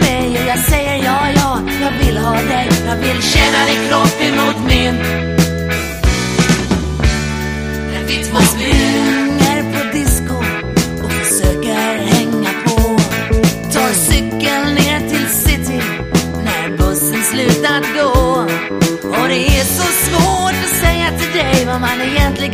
mig och jag säger ja, ja, jag vill ha dig. Jag vill känna din kropp emot min. När vi två springer på disco och försöker hänga på. Tar cykeln ner till city när bussen slutat gå. Och det är så svårt att säga till dig vad man egentligen